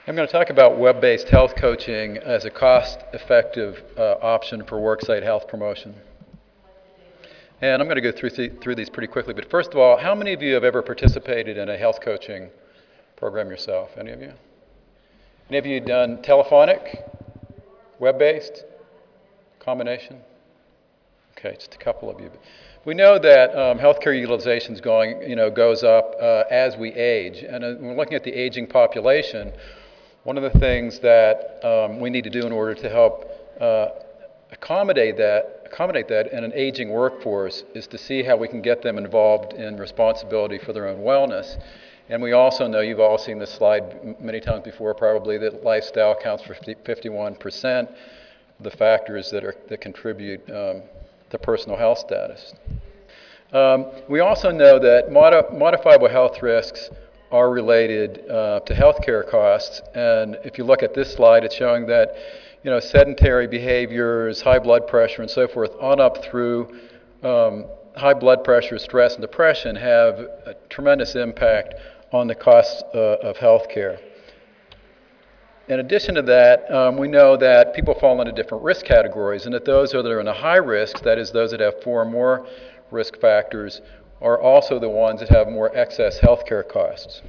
I'm going to talk about web-based health coaching as a cost-effective option for worksite health promotion. And I'm going to go through these pretty quickly. But first of all, how many of you have ever participated in a health coaching program yourself? Any of you? Any of you done telephonic, web-based, combination? Okay, just a couple of you. We know that healthcare utilization goes up as we age. And when we're looking at the aging population, one of the things that we need to do in order to help accommodate that in an aging workforce is to see how we can get them involved in responsibility for their own wellness. And we also know, you've all seen this slide many times before probably, that lifestyle accounts for 51% of the factors that contribute to personal health status. We also know that modifiable health risks are related to healthcare costs. And if you look at this slide, it's showing that sedentary behaviors, high blood pressure, and so forth, on up through high blood pressure, stress, and depression have a tremendous impact on the costs of healthcare. In addition to that, we know that people fall into different risk categories, and that those that are in a high risk, that is those that have 4 or more risk factors, are also the ones that have more excess healthcare costs.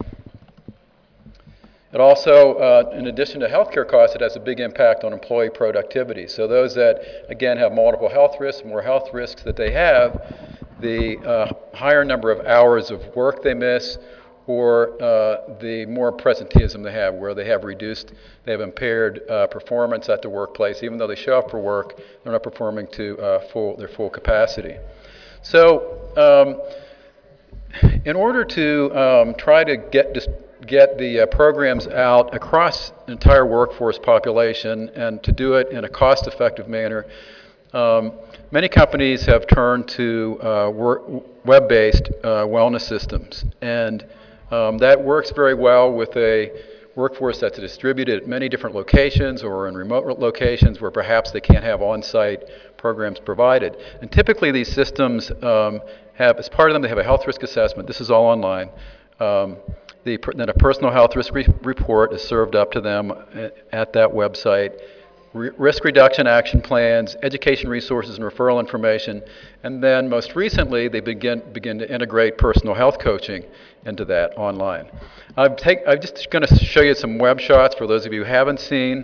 It also, in addition to healthcare costs, it has a big impact on employee productivity. So those that, again, have multiple health risks, more health risks that they have, the higher number of hours of work they miss, or the more presenteeism they have, where they have impaired performance at the workplace. Even though they show up for work, they're not performing to their full capacity. So in order to try to get the programs out across the entire workforce population and to do it in a cost-effective manner, many companies have turned to web-based wellness systems. And that works very well with a workforce that's distributed at many different locations or in remote locations where perhaps they can't have on-site programs provided. And typically these systems have, as part of them, they have a health risk assessment. This is all online. Then a personal health risk report is served up to them at that website. Risk reduction action plans, education resources and referral information, and then most recently they begin to integrate personal health coaching into that online. I'm just going to show you some web shots for those of you who haven't seen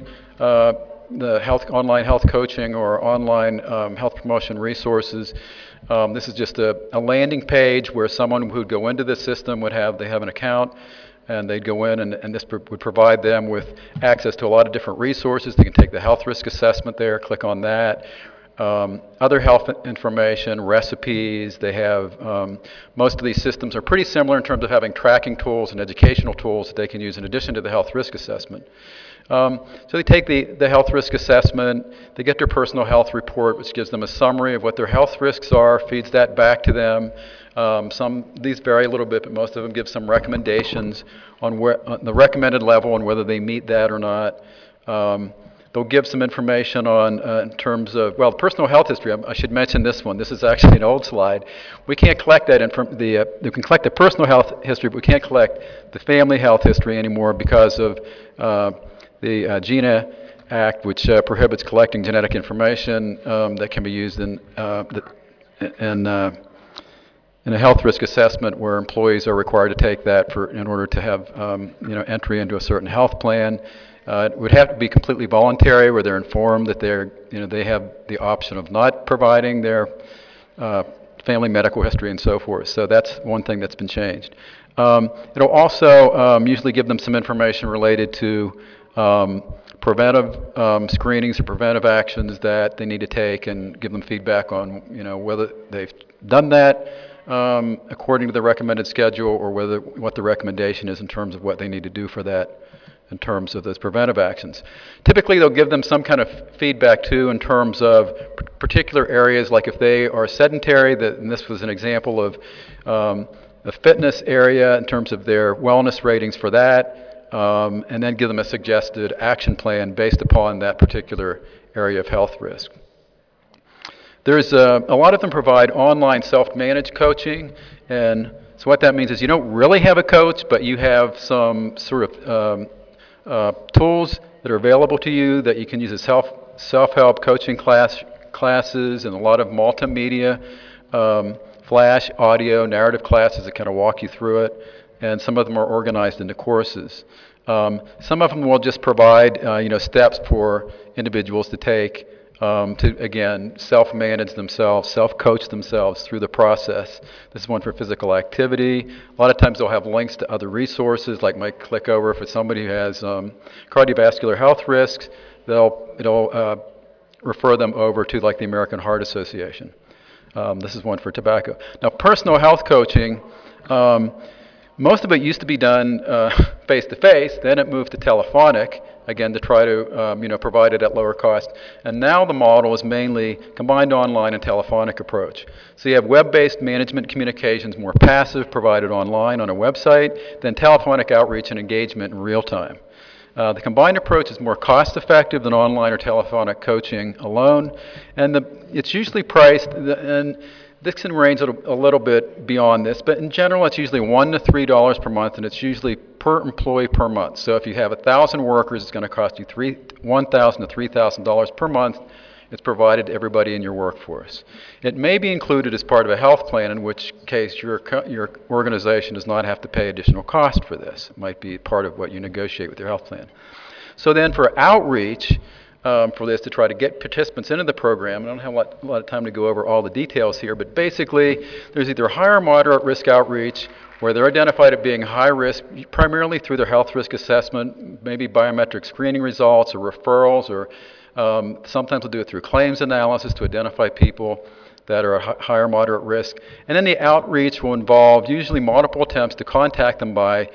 the online health coaching or online health promotion resources. This is just a landing page where someone who would go into the system would have an account, and they'd go in, and this would provide them with access to a lot of different resources. They can take the health risk assessment there, click on that. Other health information, recipes. They have, most of these systems are pretty similar in terms of having tracking tools and educational tools that they can use in addition to the health risk assessment. So they take the health risk assessment, they get their personal health report, which gives them a summary of what their health risks are, feeds that back to them. These vary a little bit, but most of them give some recommendations on the recommended level and whether they meet that or not. They'll give some information on, in terms of, well, personal health history. I should mention this one. This is actually an old slide. We can't collect that we can collect the personal health history, but we can't collect the family health history anymore because of the GINA Act, which prohibits collecting genetic information that can be used in a health risk assessment, where employees are required to take that in order to have entry into a certain health plan. It would have to be completely voluntary, where they're informed that they have the option of not providing their family medical history and so forth. So that's one thing that's been changed. It'll also usually give them some information related to preventive screenings or preventive actions that they need to take, and give them feedback on whether they've done that according to the recommended schedule, or what the recommendation is in terms of what they need to do for that in terms of those preventive actions. Typically they'll give them some kind of feedback too in terms of particular areas, like if they are sedentary, and this was an example of the fitness area in terms of their wellness ratings for that, and then give them a suggested action plan based upon that particular area of health risk. There's a lot of them provide online self-managed coaching, and so what that means is you don't really have a coach, but you have some sort of tools that are available to you that you can use as self-help coaching classes, and a lot of multimedia, flash, audio, narrative classes that kind of walk you through it, and some of them are organized into courses. Some of them will just provide steps for individuals to take to, again, self-manage themselves, self-coach themselves through the process. This is one for physical activity. A lot of times they'll have links to other resources, like might click over for somebody who has cardiovascular health risks. It'll refer them over to like the American Heart Association. This is one for tobacco. Now, personal health coaching, most of it used to be done face-to-face, then it moved to telephonic, again, to try to provide it at lower cost. And now the model is mainly combined online and telephonic approach. So you have web-based management communications, more passive, provided online on a website, then telephonic outreach and engagement in real time. The combined approach is more cost-effective than online or telephonic coaching alone, and it's usually priced, and this can range a little bit beyond this, but in general, it's usually $1 to $3 per month, and it's usually per employee per month. So if you have 1,000 workers, it's going to cost you $1,000 to $3,000 per month. It's provided to everybody in your workforce. It may be included as part of a health plan, in which case your organization does not have to pay additional cost for this. It might be part of what you negotiate with your health plan. So then for outreach, for this to try to get participants into the program. I don't have a lot of time to go over all the details here, but basically there's either high or moderate risk outreach where they're identified as being high risk, primarily through their health risk assessment, maybe biometric screening results or referrals, or sometimes we'll do it through claims analysis to identify people that are high or moderate risk. And then the outreach will involve usually multiple attempts to contact them by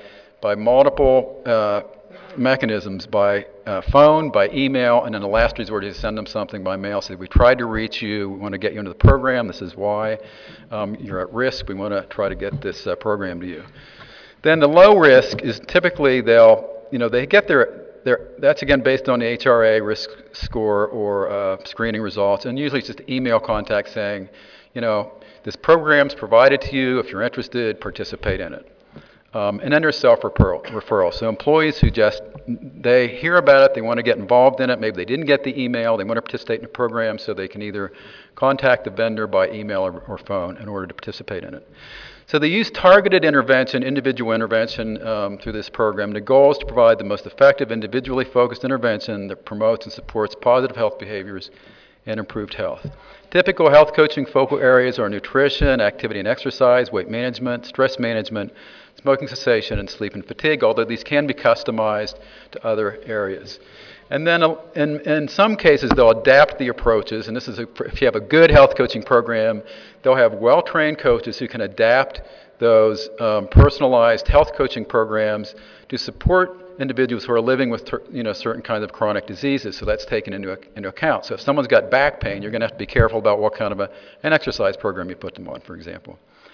multiple mechanisms, by phone, by email, and then the last resort is to send them something by mail. Say, we tried to reach you, we want to get you into the program, this is why. You're at risk, we want to try to get this program to you. Then the low risk is typically they get that's again based on the HRA risk score or screening results, and usually it's just email contact saying, this program's provided to you, if you're interested, participate in it. And then there's self-referral. So employees who they hear about it, they want to get involved in it, maybe they didn't get the email, they want to participate in the program, so they can either contact the vendor by email or phone in order to participate in it. So they use targeted intervention, individual intervention through this program. The goal is to provide the most effective, individually focused intervention that promotes and supports positive health behaviors and improved health. Typical health coaching focal areas are nutrition, activity and exercise, weight management, stress management, smoking cessation, and sleep and fatigue, although these can be customized to other areas. And then in some cases, they'll adapt the approaches, and this is if you have a good health coaching program, they'll have well-trained coaches who can adapt those personalized health coaching programs to support individuals who are living with certain kinds of chronic diseases, so that's taken into account. So if someone's got back pain, you're going to have to be careful about what kind of an exercise program you put them on, for example.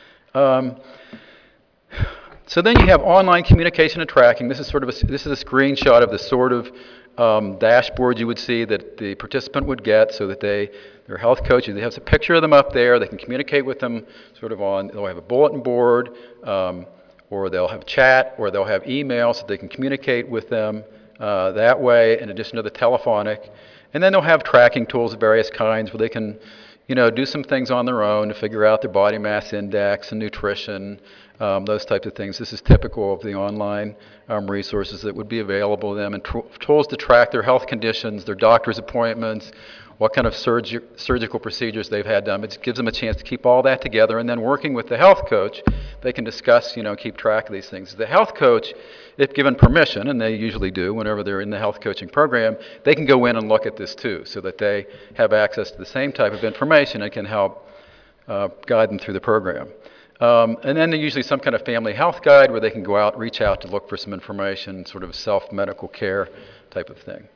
So then you have online communication and tracking. This is a screenshot of the sort of dashboard you would see that the participant would get, so that their health coach, they have a picture of them up there, they can communicate with them they'll have a bulletin board, or they'll have chat, or they'll have email, so they can communicate with them that way, in addition to the telephonic. And then they'll have tracking tools of various kinds where they can do some things on their own to figure out their body mass index and nutrition, those types of things. This is typical of the online resources that would be available to them, and tools to track their health conditions, their doctor's appointments, what kind of surgical procedures they've had done. It gives them a chance to keep all that together, and then working with the health coach, they can discuss, keep track of these things. The health coach, if given permission, and they usually do whenever they're in the health coaching program, they can go in and look at this too, so that they have access to the same type of information and can help guide them through the program. And then there's usually some kind of family health guide where they can go out, reach out to look for some information, sort of self-medical care type of thing.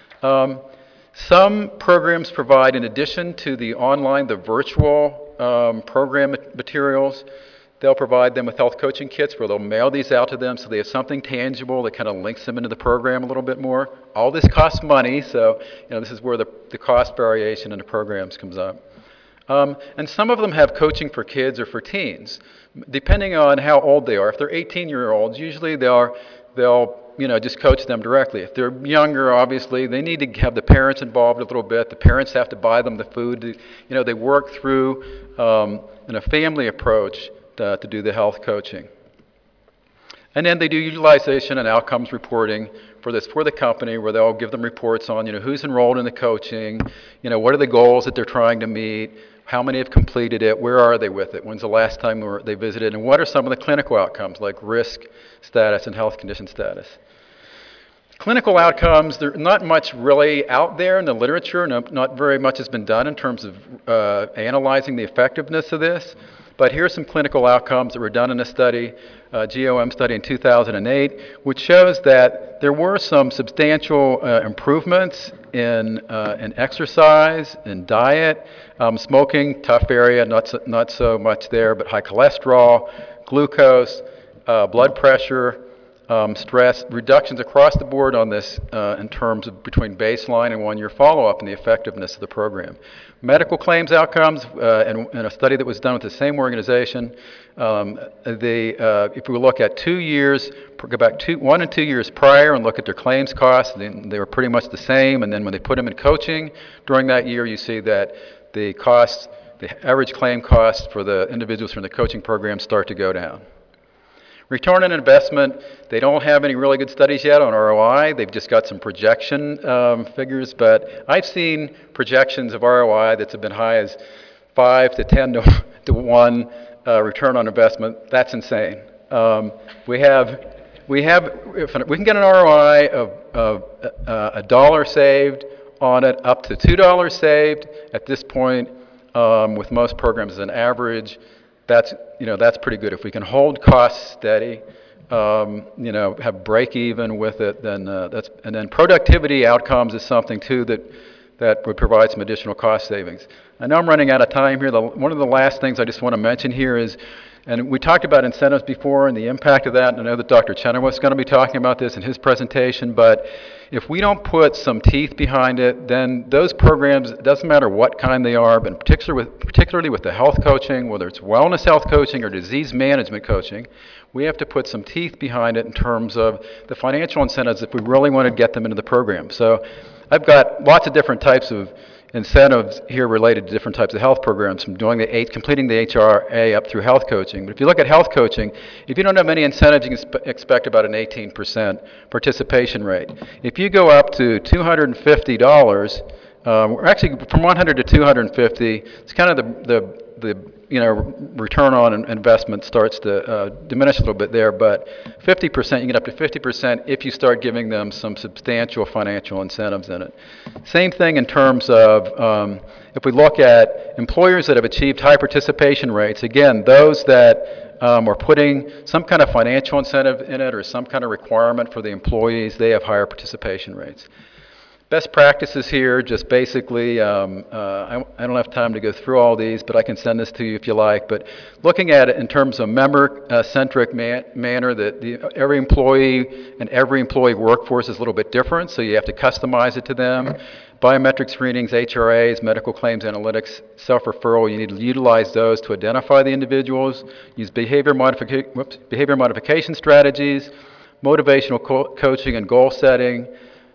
Some programs provide, in addition to the online, the virtual program materials, they'll provide them with health coaching kits where they'll mail these out to them so they have something tangible that kind of links them into the program a little bit more. All this costs money, so this is where the cost variation in the programs comes up. And some of them have coaching for kids or for teens, depending on how old they are. If they're 18-year-olds, usually they'll just coach them directly. If they're younger, obviously, they need to have the parents involved a little bit. The parents have to buy them the food. They work through in a family approach to do the health coaching. And then they do utilization and outcomes reporting for the company, where they'll give them reports on, who's enrolled in the coaching, what are the goals that they're trying to meet, how many have completed it, where are they with it, when's the last time they visited, and what are some of the clinical outcomes like risk status and health condition status. Clinical outcomes, there's not much really out there in the literature. Not very much has been done in terms of analyzing the effectiveness of this. But here's some clinical outcomes that were done in a study, GOM study in 2008, which shows that there were some substantial improvements in exercise, in diet, smoking, tough area, not so much there, but high cholesterol, glucose, blood pressure, stress, reductions across the board on this in terms of between baseline and 1-year follow-up and the effectiveness of the program. Medical claims outcomes, in a study that was done with the same organization, if we look at 2 years, go back 1 and 2 years prior and look at their claims costs, they were pretty much the same, and then when they put them in coaching during that year, you see that the costs, the average claim costs for the individuals from the coaching program start to go down. Return on investment, they don't have any really good studies yet on ROI. They've just got some projection figures, but I've seen projections of ROI that's have been high as 5 to 10 to 1 return on investment. That's insane. If we can get an ROI of $1 saved on it, up to $2 saved at this point, with most programs as an average, that's pretty good. If we can hold costs steady, have break even with it, then and then productivity outcomes is something too that would provide some additional cost savings. I know I'm running out of time here. One of the last things I just want to mention here is, and we talked about incentives before and the impact of that, and I know that Dr. Chenoweth is going to be talking about this in his presentation, but if we don't put some teeth behind it, then those programs, it doesn't matter what kind they are, but particularly with the health coaching, whether it's wellness health coaching or disease management coaching, we have to put some teeth behind it in terms of the financial incentives if we really want to get them into the program. So I've got lots of different types of incentives here related to different types of health programs, from completing the HRA up through health coaching. But if you look at health coaching, if you don't have many incentives, you can expect about an 18% participation rate. If you go up to $250, actually from 100 to 250, it's kind of the return on investment starts to diminish a little bit there, but 50%, you get up to 50% if you start giving them some substantial financial incentives in it. Same thing in terms of if we look at employers that have achieved high participation rates, again, those that are putting some kind of financial incentive in it or some kind of requirement for the employees, they have higher participation rates. Best practices here, just basically, I don't have time to go through all these, but I can send this to you if you like. But looking at it in terms of member-centric manner, that every employee and every employee workforce is a little bit different, so you have to customize it to them. Biometric screenings, HRAs, medical claims analytics, self-referral, you need to utilize those to identify the individuals. Use behavior modification strategies, motivational coaching and goal setting.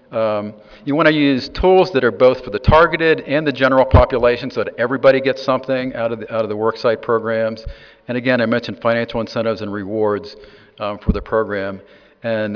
You want to use tools that are both for the targeted and the general population so that everybody gets something out of the worksite programs. And again, I mentioned financial incentives and rewards for the program. And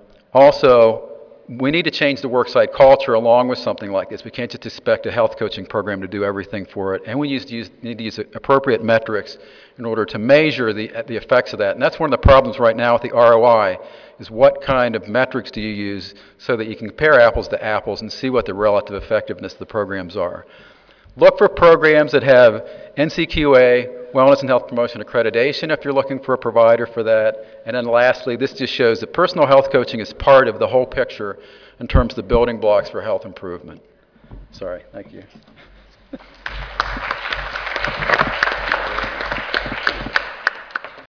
also, we need to change the worksite culture along with something like this. We can't just expect a health coaching program to do everything for it. And we need to use appropriate metrics in order to measure the effects of that. And that's one of the problems right now with the ROI, is what kind of metrics do you use so that you can compare apples to apples and see what the relative effectiveness of the programs are. Look for programs that have NCQA, Wellness and Health Promotion Accreditation if you're looking for a provider for that. And then lastly, this just shows that personal health coaching is part of the whole picture in terms of the building blocks for health improvement. Sorry, thank you.